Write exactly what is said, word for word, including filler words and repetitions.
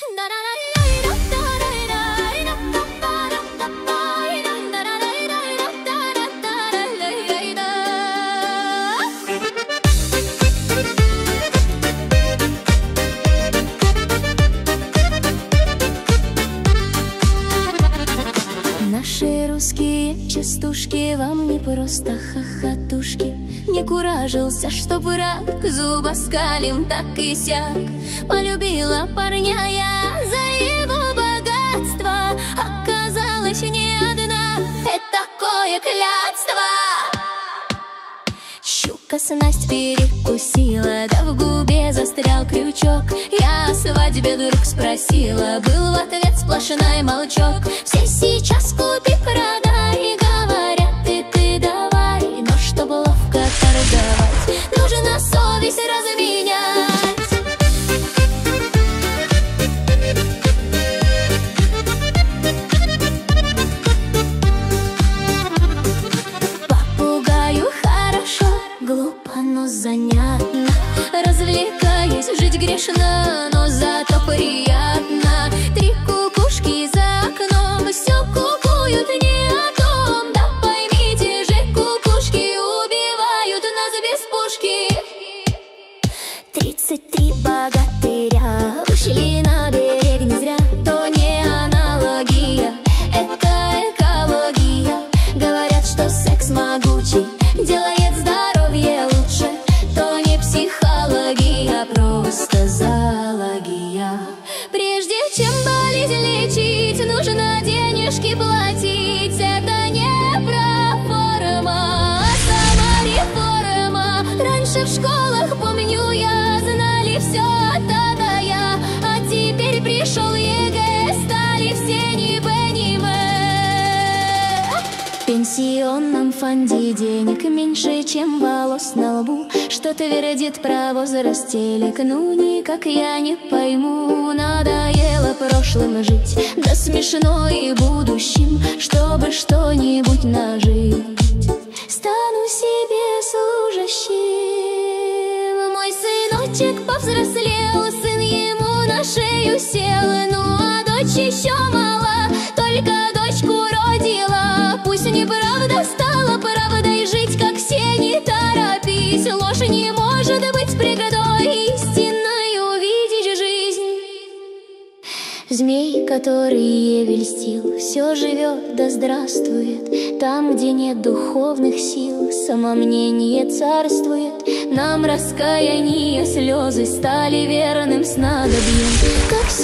Наши русские частушки вам не просто хохотушки. Не куражился, что враг зубоскалим так и сяк. Полюбила парня я за его богатство. Оказалось, не одна, это такое клятство. Щука снасть перекусила, да в губе застрял крючок. Я о свадьбе вдруг спросила, был в ответ сплошной молчок. Все сейчас купи-продай, говорят, и ты давай. Но чтоб ловко торговать, нужно совесть разменять. Попугаю хорошо, глупо, но занятно. Развлекаясь, жить грешно, но зато приятно. Три кукушки за окном все кукуют не о том. Да поймите же, кукушки убивают нас без пушки. Тридцать три богатыря ушли на берег не зря. То не аналогия, это экология. Говорят, что секс могучий делает здоровье лучше. То не психология, а просто зоология. Прежде чем болезнь лечить, нужно денежки платить. Это не про форма, а сама реформа. Раньше в школах, помню я, знали все та-да я. А теперь пришел ЕГЭ, стали все ни бэ, ни мэ. В пенсионном фонде денег меньше, чем волос на лбу. Что твердит про возраст телек, ну никак я не пойму. Надоело прошлым жить, да смешно и будущим, чтобы что-нибудь нажить. Стану себе служащим. Мой сыночек повзрослел, сын ему на шею сел. Ну а дочь еще мала, только дочку родила. Пусть неправда стала правдой, жить как все не торопись. Ложь не может быть преградой, истинной увидеть жизнь. Змей, который Еве льстил, все живет да здравствует. Там, где нет духовных сил, самомнение царствует. Нам раскаяние слезы стали верным снадобьем. Как